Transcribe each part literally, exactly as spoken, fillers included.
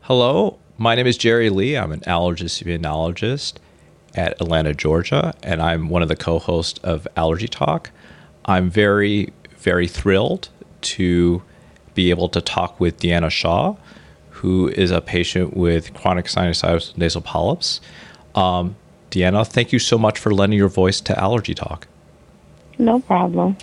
Hello, my name is Jerry Lee. I'm an allergist immunologist at Atlanta, Georgia, and I'm one of the co-hosts of Allergy Talk. I'm very, very thrilled to be able to talk with Deanna Shaw, who is a patient with chronic sinusitis with nasal polyps. Um, Deanna, thank you so much for lending your voice to Allergy Talk. No problem.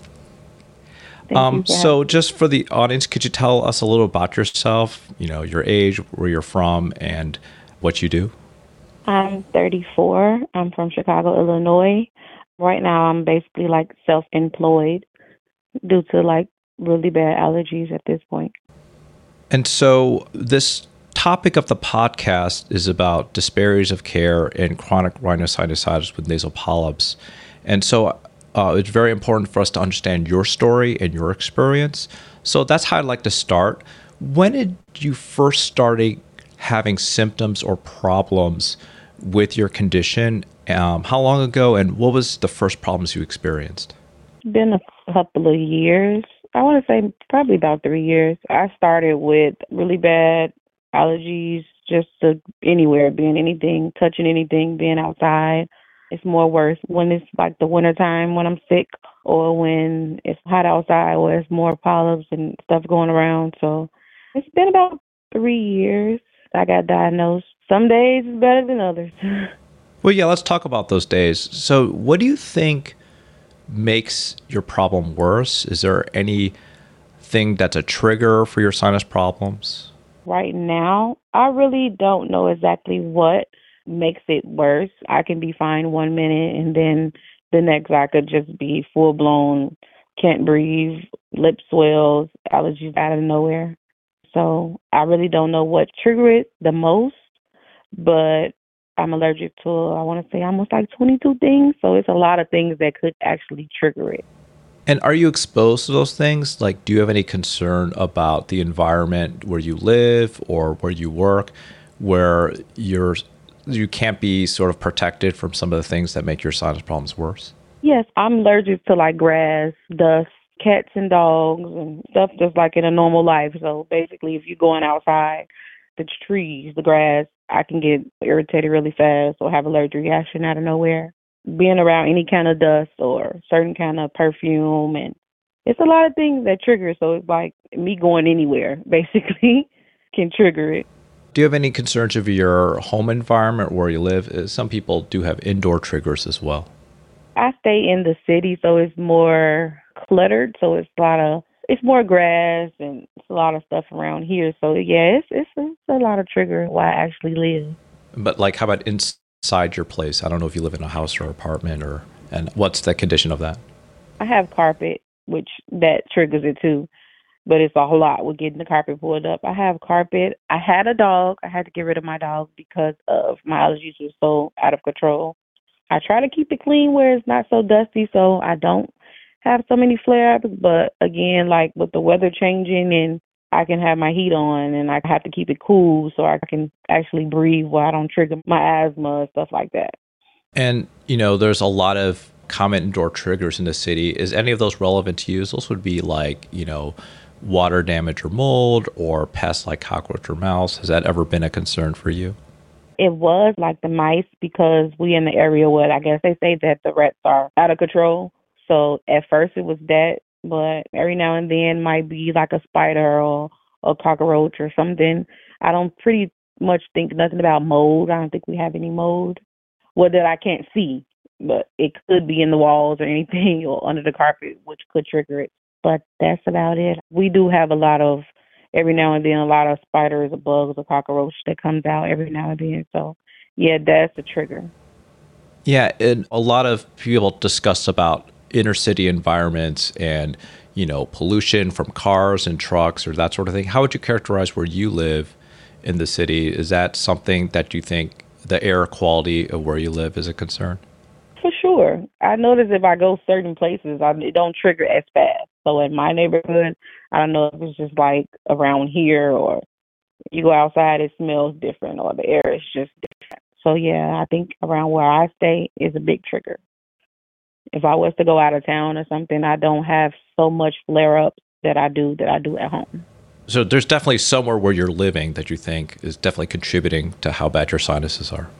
Thank Um, you for so having me. just for the audience, could you tell us a little about yourself, you know, your age, where you're from, and what you do? I'm thirty-four. I'm from Chicago, Illinois. Right now, I'm basically like self-employed due to like really bad allergies at this point. And so this topic of the podcast is about disparities of care in chronic rhinosinusitis with nasal polyps. And so uh, it's very important for us to understand your story and your experience. So that's how I'd like to start. When did you first started having symptoms or problems with your condition? Um, how long ago, and what was the first problems you experienced? It's been a couple of years. I want to say probably about three years. I started with really bad allergies, just to anywhere, being anything, touching anything, being outside. It's more worse when it's like the winter time when I'm sick or when it's hot outside where it's more polyps and stuff going around. So it's been about three years. I got diagnosed. Some days is better than others. Well, yeah, let's talk about those days. So, what do you think makes your problem worse? Is there anything that's a trigger for your sinus problems? Right now, I really don't know exactly what makes it worse. I can be fine one minute and then the next I could just be full blown, can't breathe, lip swells, allergies out of nowhere. So I really don't know what trigger it the most, but I'm allergic to, I want to say, almost like twenty-two things. So it's a lot of things that could actually trigger it. And are you exposed to those things? Like, do you have any concern about the environment where you live or where you work, where you're you can't be sort of protected from some of the things that make your sinus problems worse? Yes, I'm allergic to like grass, dust, cats and dogs, and stuff just like in a normal life. So basically, if you're going outside, the trees, the grass, I can get irritated really fast or have allergic reaction out of nowhere. Being around any kind of dust or certain kind of perfume, and it's a lot of things that trigger. So it's like me going anywhere basically can trigger it. Do you have any concerns of your home environment where you live? Uh, Some people do have indoor triggers as well. I stay in the city, so it's more cluttered. So it's a lot of it's more grass and it's a lot of stuff around here. So yeah, it's it's, it's a lot of trigger why I actually live. But like, how about inside your place? I don't know if you live in a house or apartment, or and what's the condition of that? I have carpet, which that triggers it too. But it's a whole lot with getting the carpet pulled up. I have carpet. I had a dog. I had to get rid of my dog because of my allergies were so out of control. I try to keep it clean where it's not so dusty so I don't have so many flare ups. But again, like with the weather changing and I can have my heat on and I have to keep it cool so I can actually breathe while I don't trigger my asthma and stuff like that. And, you know, there's a lot of common indoor triggers in the city. Is any of those relevant to you? Those would be like, you know, water damage or mold or pests like cockroach or mouse. Has that ever been a concern for you? It was like the mice because we in the area where I guess they say that the rats are out of control. So at first it was that, but every now and then might be like a spider or a cockroach or something. I don't pretty much think nothing about mold. I don't think we have any mold. Well, that I can't see, but it could be in the walls or anything or under the carpet, which could trigger it. But that's about it. We do have a lot of every now and then a lot of spiders or bugs or cockroach that comes out every now and then. So yeah, that's a trigger. Yeah, and a lot of people discuss about inner city environments and, you know, pollution from cars and trucks or that sort of thing. How would you characterize where you live in the city? Is that something that you think the air quality of where you live is a concern? For sure. I notice if I go certain places, I, it don't trigger as fast. So in my neighborhood, I don't know if it's just like around here or you go outside, it smells different or the air is just different. So yeah, I think around where I stay is a big trigger. If I was to go out of town or something, I don't have so much flare ups that I do that I do at home. So there's definitely somewhere where you're living that you think is definitely contributing to how bad your sinuses are.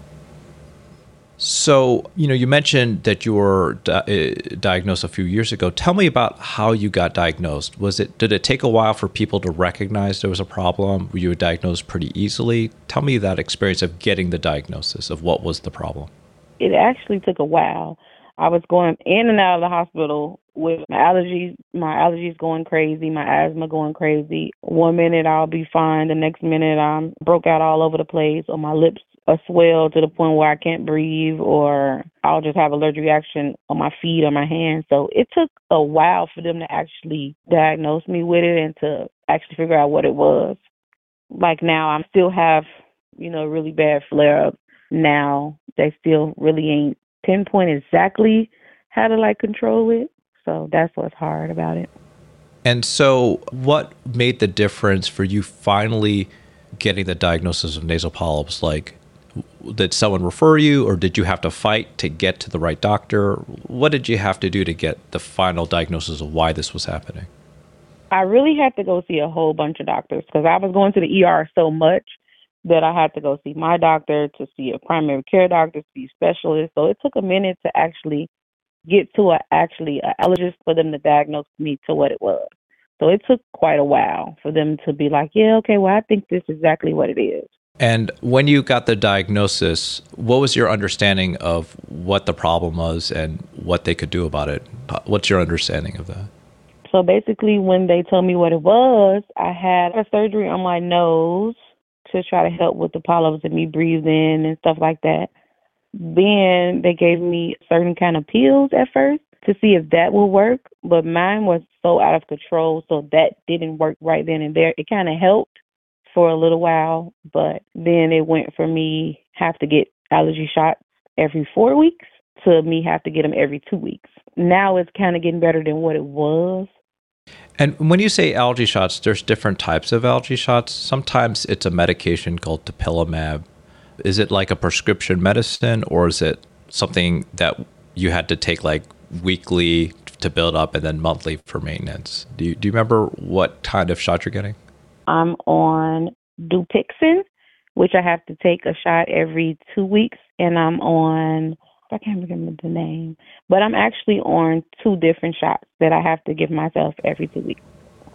So, you know, you mentioned that you were di- uh, diagnosed a few years ago. Tell me about how you got diagnosed. Was it did it take a while for people to recognize there was a problem? Were you diagnosed pretty easily? Tell me that experience of getting the diagnosis of what was the problem. It actually took a while. I was going in and out of the hospital with my allergies, my allergies going crazy, my asthma going crazy. One minute I'll be fine, the next minute I'm broke out all over the place, or my lips are swelled to the point where I can't breathe, or I'll just have allergic reaction on my feet or my hands. So it took a while for them to actually diagnose me with it and to actually figure out what it was. Like now, I still have, you know, really bad flare ups. Now they still really ain't pinpoint exactly how to like control it. So that's what's hard about it. And so what made the difference for you finally getting the diagnosis of nasal polyps? Like, did someone refer you, or did you have to fight to get to the right doctor? What did you have to do to get the final diagnosis of why this was happening? I really had to go see a whole bunch of doctors because I was going to the E R so much that I had to go see my doctor, to see a primary care doctor, to see a specialist. So it took a minute to actually get to a actually a allergist for them to diagnose me to what it was. So it took quite a while for them to be like, yeah, okay, well, I think this is exactly what it is. And when you got the diagnosis, what was your understanding of what the problem was and what they could do about it? What's your understanding of that? So basically, when they told me what it was, I had a surgery on my nose to try to help with the polyps and me breathing and stuff like that. Then they gave me certain kind of pills at first to see if that would work, but mine was so out of control, so that didn't work right then and there. It kind of helped for a little while, but then it went from me have to get allergy shots every four weeks to me have to get them every two weeks. Now it's kind of getting better than what it was. And when you say allergy shots, there's different types of allergy shots. Sometimes it's a medication called dupilumab. Is it like a prescription medicine, or is it something that you had to take like weekly to build up and then monthly for maintenance? Do you, do you remember what kind of shot you're getting? I'm on Dupixent, which I have to take a shot every two weeks, and I'm on, I can't remember the name, but I'm actually on two different shots that I have to give myself every two weeks.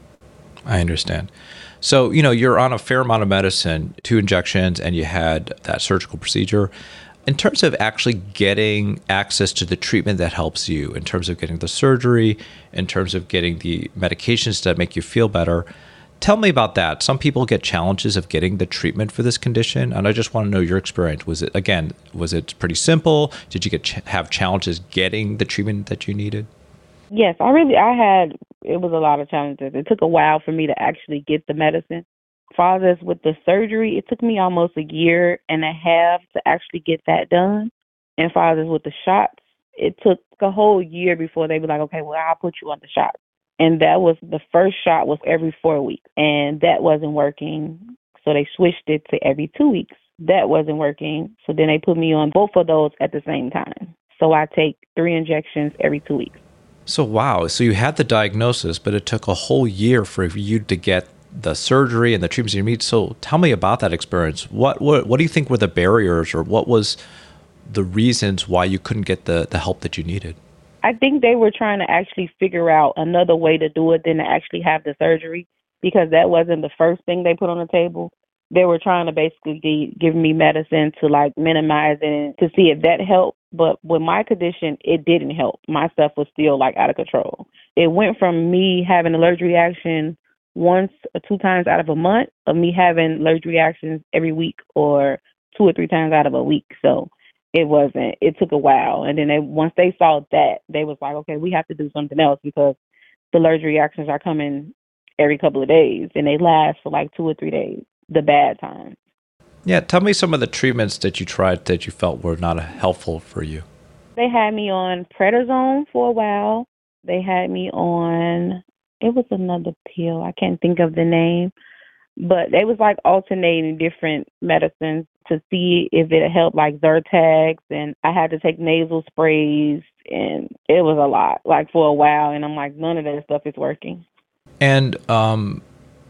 I understand. So, you know, you're on a fair amount of medicine, two injections, and you had that surgical procedure. In terms of actually getting access to the treatment that helps you, in terms of getting the surgery, in terms of getting the medications that make you feel better, tell me about that. Some people get challenges of getting the treatment for this condition, and I just want to know your experience. Was it, again, was it pretty simple? Did you get ch- have challenges getting the treatment that you needed? Yes, I really, I had, it was a lot of challenges. It took a while for me to actually get the medicine. As far as with the surgery, it took me almost a year and a half to actually get that done. And as far as with the shots, it took a whole year before they were like, okay, well, I'll put you on the shot. And that was, the first shot was every four weeks, and that wasn't working. So they switched it to every two weeks. That wasn't working. So then they put me on both of those at the same time. So I take three injections every two weeks. So, wow. So you had the diagnosis, but it took a whole year for you to get the surgery and the treatments you need. So tell me about that experience. What, what, what do you think were the barriers, or what was the reasons why you couldn't get the, the help that you needed? I think they were trying to actually figure out another way to do it than to actually have the surgery, because that wasn't the first thing they put on the table. They were trying to basically give me medicine to like minimize it, to see if that helped. But with my condition, it didn't help. My stuff was still like out of control. It went from me having an allergic reaction once or two times out of a month of me having allergic reactions every week, or two or three times out of a week. So it wasn't, it took a while. And then they, once they saw that, they was like, okay, we have to do something else, because the allergic reactions are coming every couple of days and they last for like two or three days, the bad times. Yeah, tell me some of the treatments that you tried that you felt were not helpful for you. They had me on prednisone for a while. They had me on, it was another pill, I can't think of the name, but they was like alternating different medicines to see if it helped, like Zyrtex, and I had to take nasal sprays, and it was a lot, like for a while, and I'm like, none of that stuff is working. And um,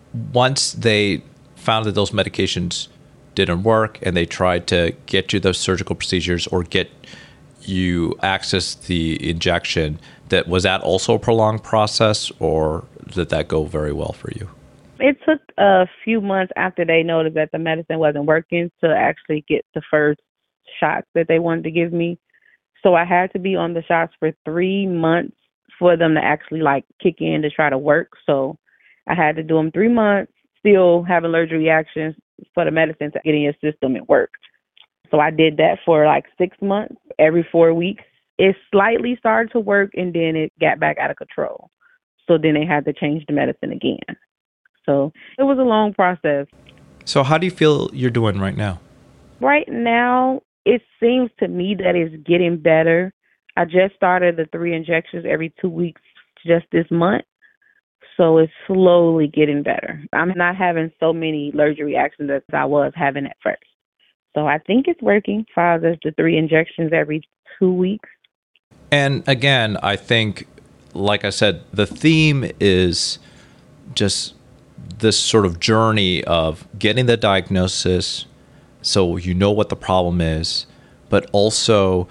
once they found that those medications didn't work and they tried to get you those surgical procedures or get you access the injection, that was that also a prolonged process, or did that go very well for you? It took a few months after they noticed that the medicine wasn't working to actually get the first shots that they wanted to give me. So I had to be on the shots for three months for them to actually like kick in to try to work. So I had to do them three months, still have allergic reactions for the medicine to get in your system and work. So I did that for like six months, every four weeks. It slightly started to work and then it got back out of control. So then they had to change the medicine again. So it was a long process. So how do you feel you're doing right now? Right now, it seems to me that it's getting better. I just started the three injections every two weeks just this month. So it's slowly getting better. I'm not having so many allergic reactions as I was having at first. So I think it's working. Five is the three injections every two weeks. And again, I think, like I said, the theme is just this sort of journey of getting the diagnosis so you know what the problem is, but also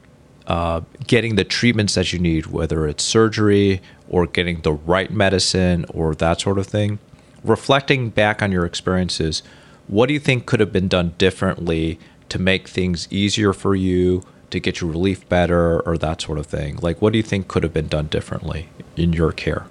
uh, getting the treatments that you need, whether it's surgery or getting the right medicine or that sort of thing. Reflecting back on your experiences, what do you think could have been done differently to make things easier for you, to get your relief better, or that sort of thing? Like, what do you think could have been done differently in your care?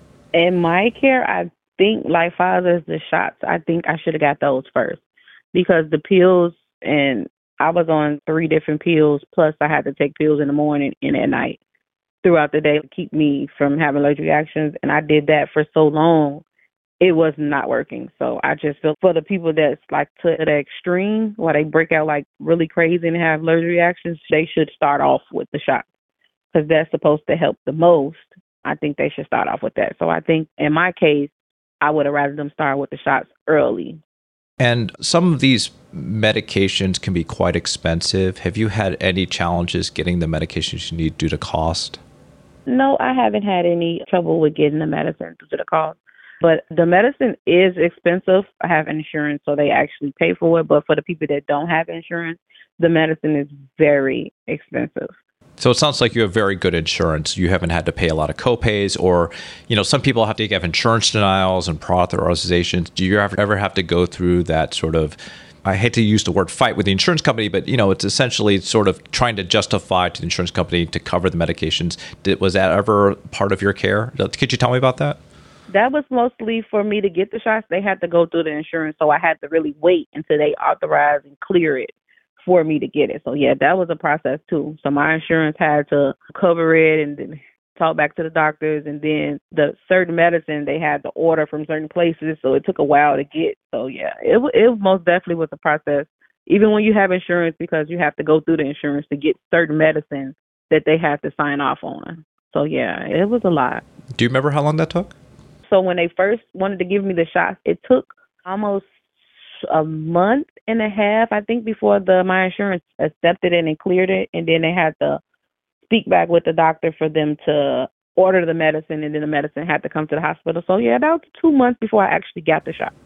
In my care, I think, like father's the shots, I think I should have got those first because the pills, and I was on three different pills, plus I had to take pills in the morning and at night throughout the day to keep me from having allergic reactions. And I did that for so long, it was not working. So I just feel for the people that's like to the extreme, where they break out like really crazy and have allergic reactions, they should start off with the shots because that's supposed to help the most. I think they should start off with that. So I think in my case, I would have rather them start with the shots early. And some of these medications can be quite expensive. Have you had any challenges getting the medications you need due to cost? No, I haven't had any trouble with getting the medicine due to the cost. But the medicine is expensive. I have insurance, so they actually pay for it. But for the people that don't have insurance, the medicine is very expensive. So it sounds like you have very good insurance. You haven't had to pay a lot of copays, or, you know, some people have to have insurance denials and prior authorizations. Do you ever, ever have to go through that sort of, I hate to use the word fight with the insurance company, but, you know, it's essentially sort of trying to justify to the insurance company to cover the medications. Did, was that ever part of your care? Could you tell me about that? That was mostly for me to get the shots. They had to go through the insurance, so I had to really wait until they authorize and clear it for me to get it. So yeah, that was a process too. So my insurance had to cover it and then talk back to the doctors, and then the certain medicine they had to order from certain places, so it took a while to get. So yeah, it it most definitely was a process, even when you have insurance, because you have to go through the insurance to get certain medicine that they have to sign off on. So yeah, it was a lot. Do you remember how long that took? So when they first wanted to give me the shots, it took almost a month and a half, I think, before the my insurance accepted it and cleared it. And then they had to speak back with the doctor for them to order the medicine, and then the medicine had to come to the hospital. So yeah, that was two months before I actually got the shot.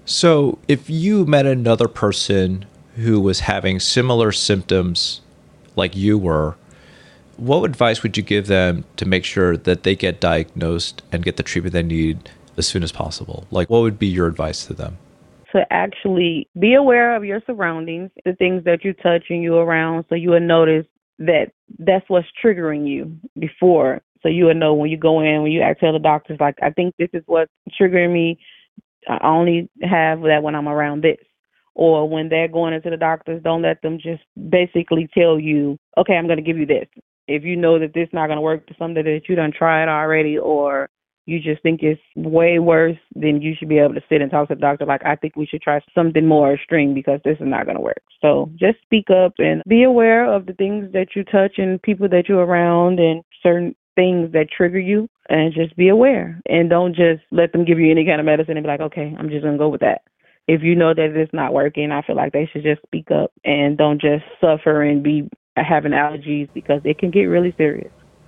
So if you met another person who was having similar symptoms like you were, what advice would you give them to make sure that they get diagnosed and get the treatment they need as soon as possible? Like, what would be your advice to them? To actually be aware of your surroundings, the things that you touch and you around, so you will notice that that's what's triggering you before. So you will know when you go in, when you ask tell the doctors, like, I think this is what's triggering me. I only have that when I'm around this. Or when they're going into the doctors, don't let them just basically tell you, okay, I'm going to give you this. If you know that this is not going to work, something that you done tried already, or you just think it's way worse, then you should be able to sit and talk to the doctor like, I think we should try something more extreme because this is not going to work. So just speak up and be aware of the things that you touch and people that you're around and certain things that trigger you, and just be aware. And don't just let them give you any kind of medicine and be like, okay, I'm just going to go with that. If you know that it's not working, I feel like they should just speak up and don't just suffer and be having allergies, because it can get really serious.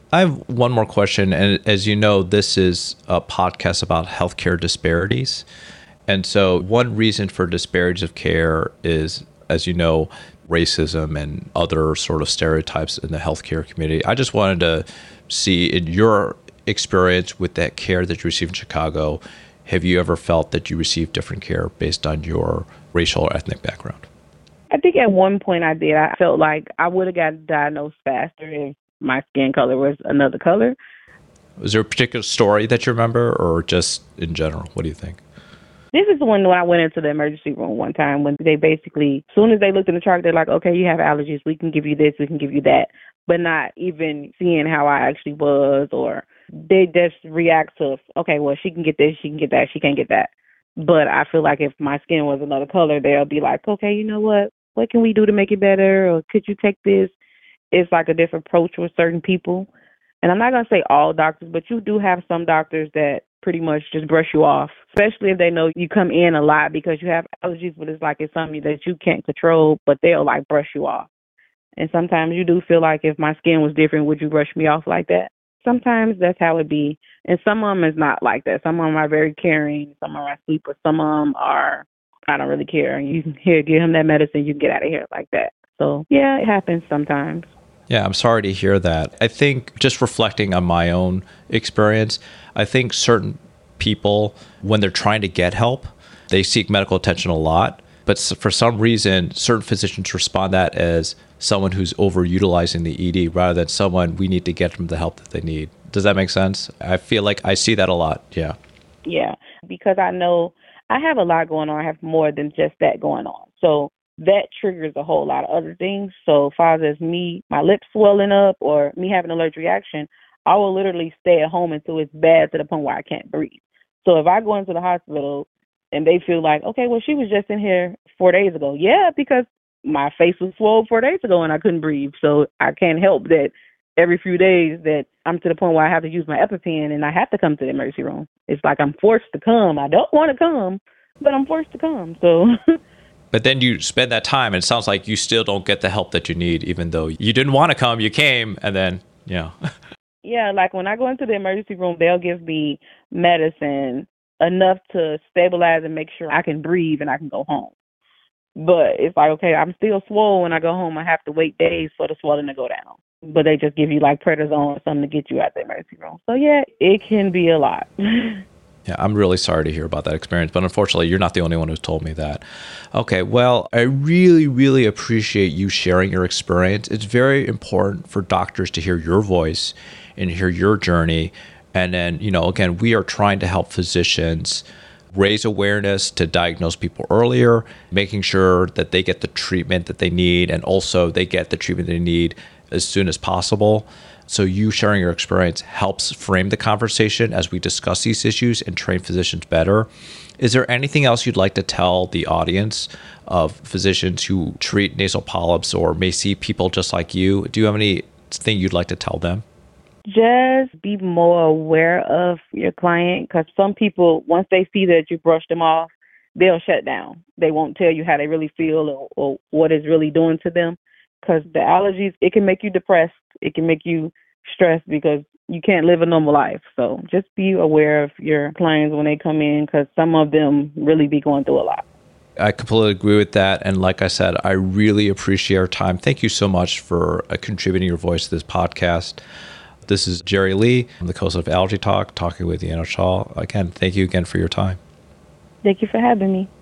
I have one more question. And as you know, this is a podcast about healthcare disparities. And so one reason for disparities of care is, as you know, racism and other sort of stereotypes in the healthcare community. I just wanted to see, in your experience with that care that you received in Chicago, have you ever felt that you received different care based on your racial or ethnic background? I think at one point I did. I felt like I would have got diagnosed faster if my skin color was another color. Was there a particular story that you remember, or just in general? What do you think? This is when when I went into the emergency room one time when they basically, as soon as they looked in the chart, they're like, okay, you have allergies. We can give you this. We can give you that. But not even seeing how I actually was, or they just react to, okay, well, she can get this, she can get that, she can't get that. But I feel like if my skin was another color, they'll be like, okay, you know what? What can we do to make it better? Or could you take this? It's like a different approach with certain people. And I'm not going to say all doctors, but you do have some doctors that pretty much just brush you off, especially if they know you come in a lot because you have allergies, but it's like it's something that you can't control, but they'll like brush you off. And sometimes you do feel like if my skin was different, would you brush me off like that? Sometimes that's how it be. And some of them is not like that. Some of them are very caring. Some of them are sweet, but some of them are, I don't really care. And you can here, give him that medicine, you can get out of here like that. So yeah, it happens sometimes. Yeah, I'm sorry to hear that. I think just reflecting on my own experience, I think certain people, when they're trying to get help, they seek medical attention a lot. But for some reason, certain physicians respond that as someone who's overutilizing the E D rather than someone we need to get them the help that they need. Does that make sense? I feel like I see that a lot. Yeah. Yeah, because I know I have a lot going on. I have more than just that going on. So that triggers a whole lot of other things. So far as me, my lips swelling up or me having an allergic reaction, I will literally stay at home until it's bad to the point where I can't breathe. So if I go into the hospital and they feel like, okay, well, she was just in here four days ago. Yeah, because my face was swollen four days ago and I couldn't breathe. So I can't help that every few days that I'm to the point where I have to use my EpiPen and I have to come to the emergency room. It's like I'm forced to come. I don't want to come, but I'm forced to come. So... But then you spend that time, and it sounds like you still don't get the help that you need, even though you didn't want to come, you came, and then, you know. Yeah, like when I go into the emergency room, they'll give me medicine enough to stabilize and make sure I can breathe and I can go home. But it's like, okay, I'm still swollen when I go home. I have to wait days for the swelling to go down. But they just give you like prednisone or something to get you out the emergency room. So, yeah, it can be a lot. Yeah, I'm really sorry to hear about that experience, but unfortunately, you're not the only one who's told me that. Okay, well, I really, really appreciate you sharing your experience. It's very important for doctors to hear your voice and hear your journey. And then, you know, again, we are trying to help physicians raise awareness to diagnose people earlier, making sure that they get the treatment that they need, and also they get the treatment they need as soon as possible. So you sharing your experience helps frame the conversation as we discuss these issues and train physicians better. Is there anything else you'd like to tell the audience of physicians who treat nasal polyps or may see people just like you? Do you have anything you'd like to tell them? Just be more aware of your client, because some people, once they see that you brush them off, they'll shut down. They won't tell you how they really feel or, or what it's really doing to them. Because the allergies, it can make you depressed. It can make you stressed because you can't live a normal life. So just be aware of your clients when they come in, because some of them really be going through a lot. I completely agree with that. And like I said, I really appreciate our time. Thank you so much for uh, contributing your voice to this podcast. This is Jerry Lee. I'm the host of Allergy Talk, talking with Deanna Shaw. Again, thank you again for your time. Thank you for having me.